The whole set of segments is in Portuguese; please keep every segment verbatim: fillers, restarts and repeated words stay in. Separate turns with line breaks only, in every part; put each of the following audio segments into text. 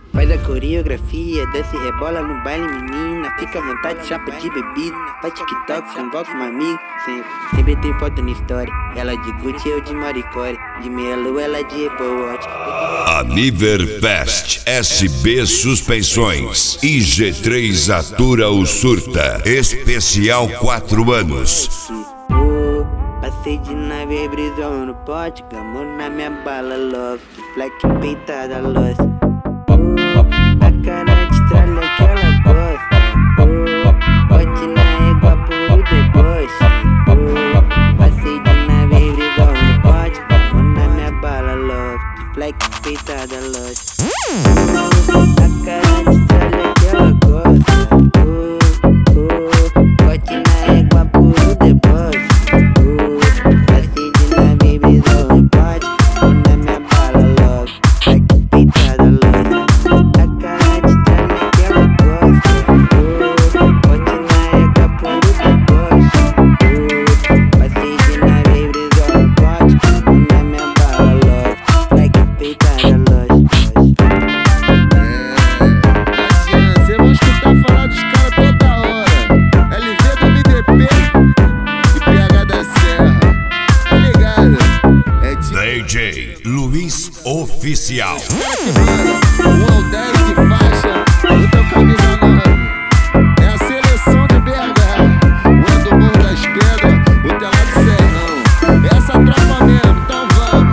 Faz a coreografia, desce e rebola no baile, menina. Fica à vontade, chapa de bebida. Faz TikTok, convoca uma amiga. Sempre, sempre tem foto na história. Ela de Gucci, eu de Maricore. De meia lua, ela de Apple Watch.
Aniverfest S B Suspensões I G três atura o surta. Especial quatro anos.
Oh, passei de nave, brisou no pote. Gamou na minha bala, love. Black peitada, lost. A cara de tralha que ela gosta. Bote na égua puro deboche. Passei de nave, brisou no pote. Gamou na minha bala, love. Black peitada, lost. A cara de tralha que ela gosta. Bote na égua puro deboche. Passei de nave, brisou no pote. Gamou na minha bala, love. Black peitada, lost.
D J Luiz Oficial.
Um ao dez e faixa, o teu camisa nove. É a seleção de B H. O é do Morro das Pedras, o teu é do Serrão. Essa tropa mesmo, então vamos.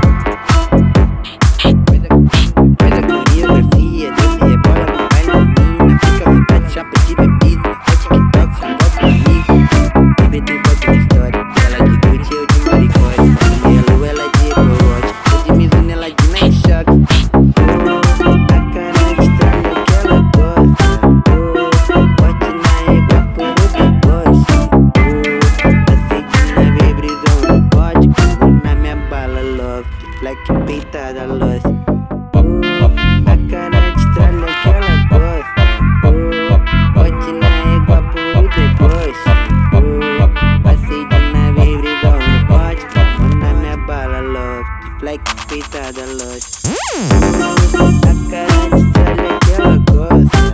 Faz a coreografia, desce e rebola no baile, menina. Fica à vontade, chapa de bebida. Faz TikTok, convoca um amigo. Sempre tem foto na história. Ela de Gucci, eu de Maricore. Meia lua, ela de Apple Watch. Eu de Mizuno, ela de Nike Shock. A cara de tralha que ela gosta. Bote na égua puro deboche. Passei de nave, brisou no pote. Gamou na minha bala, love. Black peitada, lost. A cara de tralha que ela gosta. Bote na égua puro deboche. Passei de nave, brisou no pote. Gamou na minha bala, love. Black peitada, lost. A cara de tralha que ela gosta.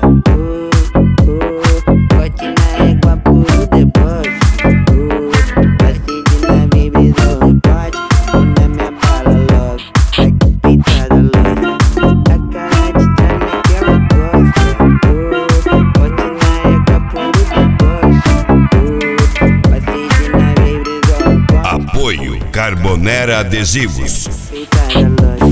Bote na égua puro deboche. Passei de nave, brisou no pote. Gamou na minha bala, love. Black peitada, lost. A cara de tralha que ela gosta. Bote na égua puro deboche. Passei de nave, brisou no pote.
Apoio Carbonera Adesivos.
Peitada, lost.